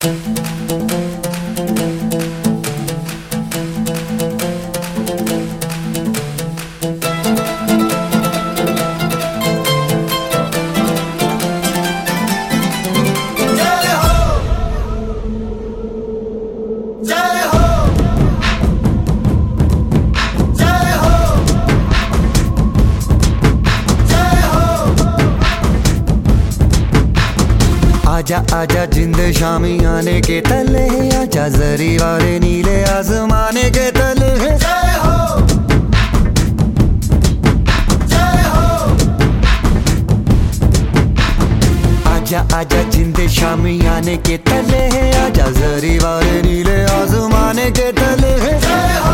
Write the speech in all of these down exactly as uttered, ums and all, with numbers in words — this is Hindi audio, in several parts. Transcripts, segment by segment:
आजा आजा जिंद शामी आने के तले, आजा जरी वाले नीले आसमाने के तले। जय हो जय हो। आजा आजा जिंद शामी आने के तले, आजा जरी वाले नीले आसमाने के तले। जय हो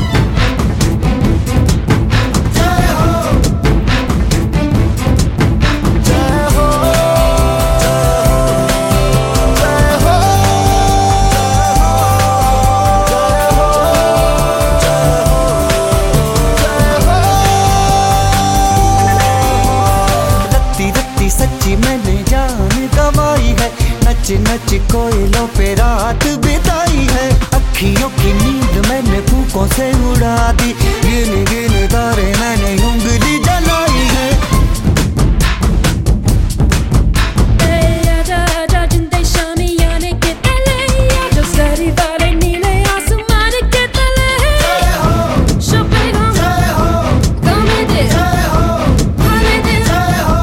सच्ची मैंने जान गवाई है, नच नच कोयलों पे रात बिताई है। अखियों की नींद मैंने फूकों से उड़ा दी, गिन गिन तारे मैंने उंगली जलाई है। आजा आजा जिंदे शामी आने के तले, आजा जरी वाले नीले आसमान के तले। जय हो शोपेगा जय हो गाने दे जय हो खाने दे जय हो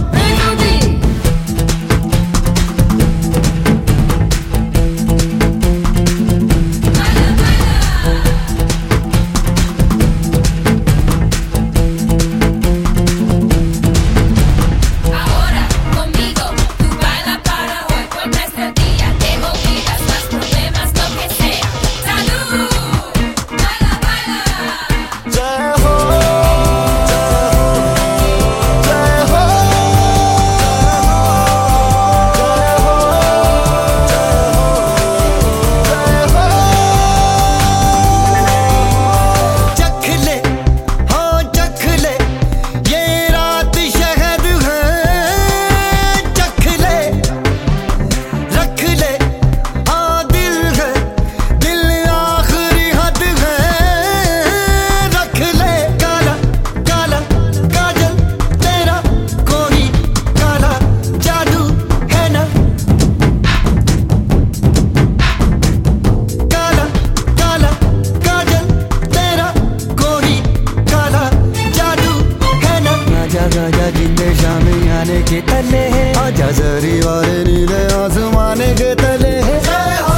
आजा जिंदे शामी आने के तले, आजा जरी वाले नीले आसमाने के तले। जय हो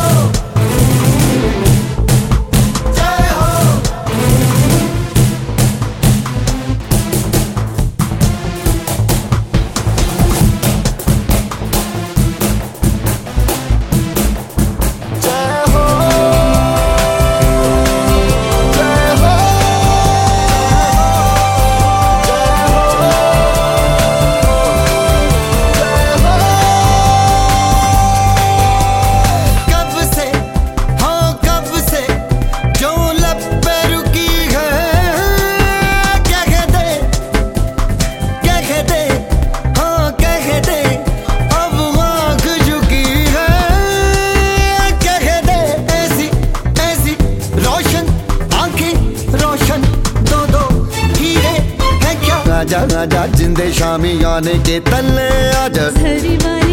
जय हो। जय हो आजा आजा जिंदे शामी आने के तले, आजा जरी वाले